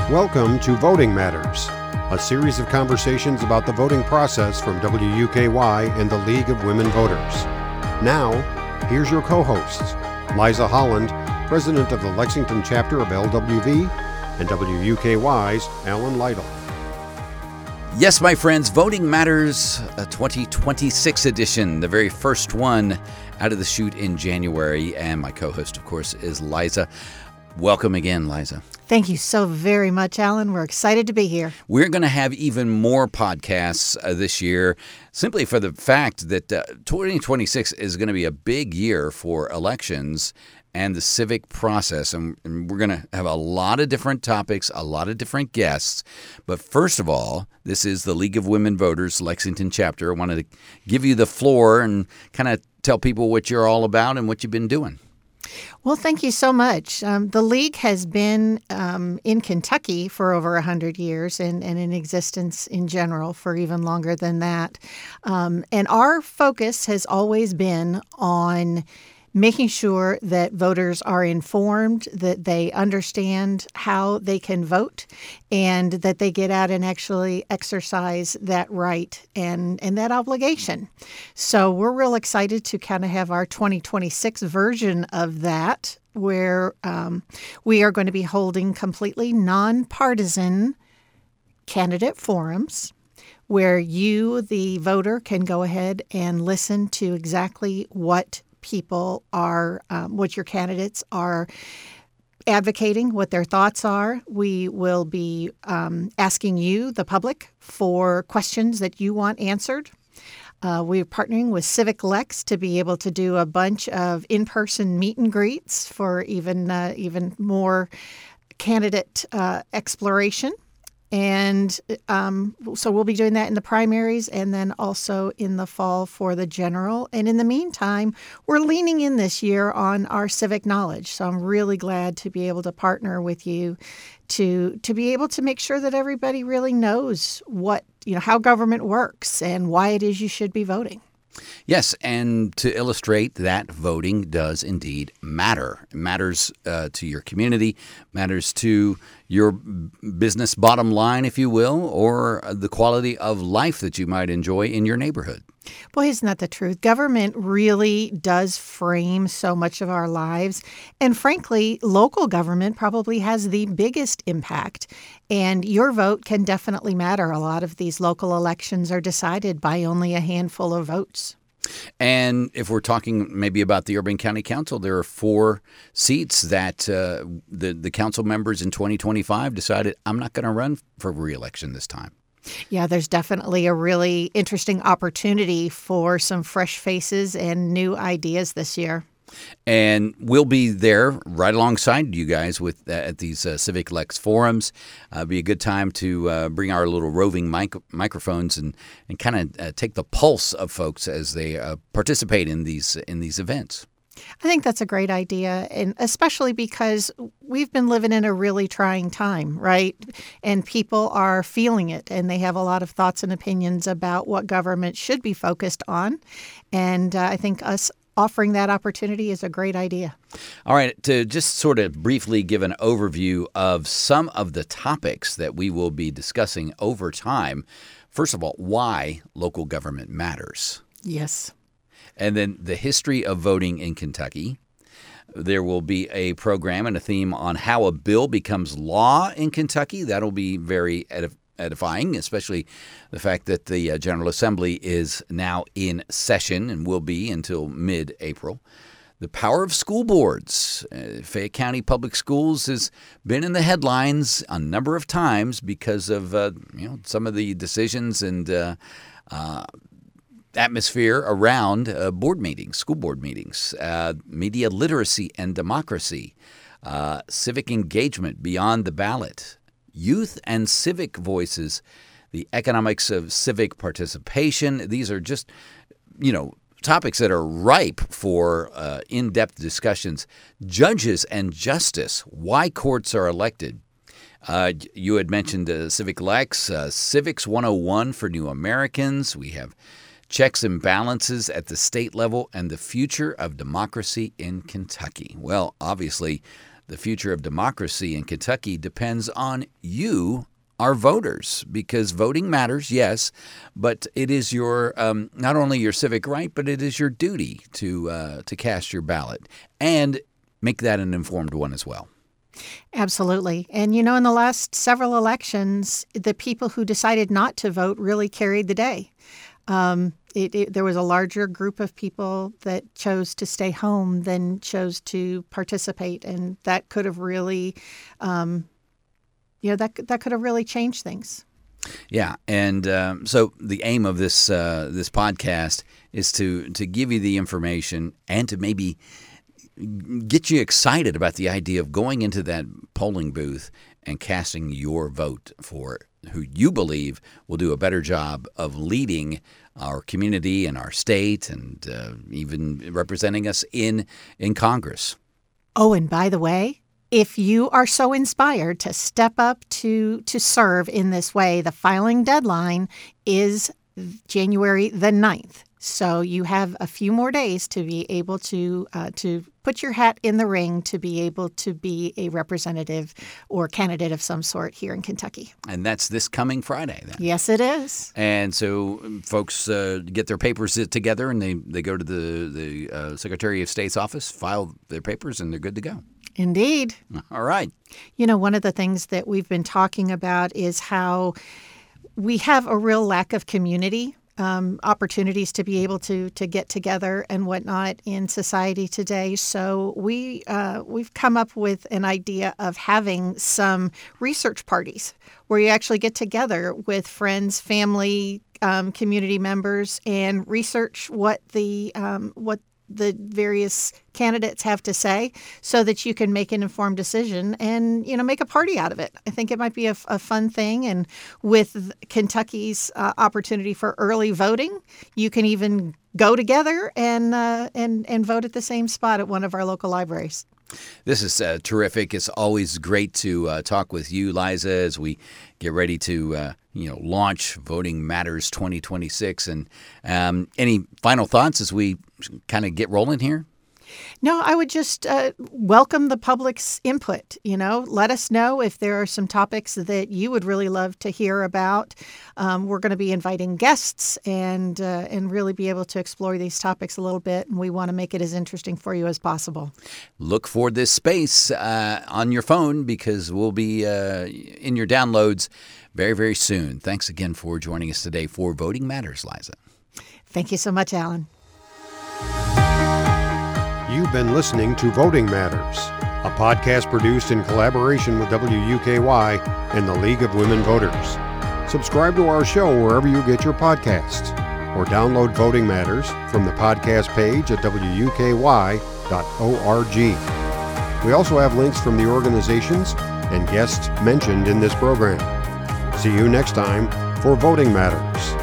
Welcome to Voting Matters, a series of conversations about the voting process from WUKY and the League of Women Voters. Now, here's your co-hosts, Liza Holland, President of the Lexington chapter of LWV, and WUKY's Alan Lytle. Yes, my friends, Voting Matters, a 2026 edition, the very first one out of the chute in January. And my co-host, of course, is Liza. Welcome again, Liza. Thank you so very much, Alan. We're excited to be here. We're going to have even more podcasts this year, simply for the fact that 2026 is going to be a big year for elections and the civic process. And we're going to have a lot of different topics, a lot of different guests. But first of all, this is the League of Women Voters Lexington chapter. I wanted to give you the floor and kind of tell people what you're all about and what you've been doing. Well, thank you so much. The League has been in Kentucky for over 100 years and in existence in general for even longer than that. And our focus has always been on making sure that voters are informed, that they understand how they can vote, and that they get out and actually exercise that right and that obligation. So we're real excited to kind of have our 2026 version of that, where we are going to be holding completely nonpartisan candidate forums, where you, the voter, can go ahead and listen to exactly what people are, what your candidates are advocating, what their thoughts are. We will be asking you, the public, for questions that you want answered. We're partnering with Civic Lex to be able to do a bunch of in-person meet and greets for even more candidate exploration. And so we'll be doing that in the primaries and then also in the fall for the general. And in the meantime, we're leaning in this year on our civic knowledge. So I'm really glad to be able to partner with you to be able to make sure that everybody really knows how government works and why it is you should be voting. Yes, and to illustrate that voting does indeed matter. It matters to your community, matters to your business bottom line, if you will, or the quality of life that you might enjoy in your neighborhood. Boy, isn't that the truth? Government really does frame so much of our lives. And frankly, local government probably has the biggest impact. And your vote can definitely matter. A lot of these local elections are decided by only a handful of votes. And if we're talking maybe about the Urban County Council, there are 4 seats that the council members in 2025 decided, I'm not going to run for re-election this time. Yeah, there's definitely a really interesting opportunity for some fresh faces and new ideas this year. And we'll be there right alongside you guys at these Civic Lex forums. Be a good time to bring our little roving microphones and kind of take the pulse of folks as they participate in these events. I think that's a great idea, and especially because we've been living in a really trying time, right? And people are feeling it, and they have a lot of thoughts and opinions about what government should be focused on. And I think us offering that opportunity is a great idea. All right, to just sort of briefly give an overview of some of the topics that we will be discussing over time. First of all, why local government matters. Yes. And then the history of voting in Kentucky. There will be a program and a theme on how a bill becomes law in Kentucky. That'll be very edifying, especially the fact that the General Assembly is now in session and will be until mid-April. The power of school boards. Fayette County Public Schools has been in the headlines a number of times because of some of the decisions and atmosphere around board meetings, school board meetings, media literacy and democracy, civic engagement beyond the ballot, youth and civic voices, the economics of civic participation. These are just, topics that are ripe for in-depth discussions. Judges and justice, why courts are elected. You had mentioned Civic Lex, Civics 101 for new Americans. We have checks and balances at the state level and the future of democracy in Kentucky. Well, obviously, the future of democracy in Kentucky depends on you, our voters, because voting matters, yes, but it is your not only your civic right, but it is your duty to cast your ballot and make that an informed one as well. Absolutely. And, in the last several elections, the people who decided not to vote really carried the day. There was a larger group of people that chose to stay home than chose to participate, and that could have really, that could have really changed things. Yeah, and so the aim of this podcast is to give you the information and to maybe get you excited about the idea of going into that polling booth and casting your vote for who you believe will do a better job of leading our community and our state and even representing us in Congress. Oh, and by the way, if you are so inspired to step up to serve in this way, the filing deadline is January the 9th. So you have a few more days to be able to put your hat in the ring to be able to be a representative or candidate of some sort here in Kentucky. And that's this coming Friday, then. Yes, it is. And so folks get their papers together and they go to the Secretary of State's office, file their papers, and they're good to go. Indeed. All right. One of the things that we've been talking about is how we have a real lack of community opportunities to be able to get together and whatnot in society today. So we've come up with an idea of having some research parties where you actually get together with friends, family, community members, and research what the various candidates have to say so that you can make an informed decision and, make a party out of it. I think it might be a fun thing. And with Kentucky's opportunity for early voting, you can even go together and vote at the same spot at one of our local libraries. This is terrific. It's always great to talk with you, Liza, as we get ready to launch Voting Matters 2026. And any final thoughts as we kind of get rolling here? No, I would just welcome the public's input. Let us know if there are some topics that you would really love to hear about. We're going to be inviting guests and really be able to explore these topics a little bit, and we want to make it as interesting for you as possible. Look for this space on your phone because we'll be in your downloads very, very soon. Thanks again for joining us today for Voting Matters, Liza. Thank you so much, Alan. You've been listening to Voting Matters, a podcast produced in collaboration with WUKY and the League of Women Voters. Subscribe to our show wherever you get your podcasts, or download Voting Matters from the podcast page at wuky.org. We also have links from the organizations and guests mentioned in this program. See you next time for Voting Matters.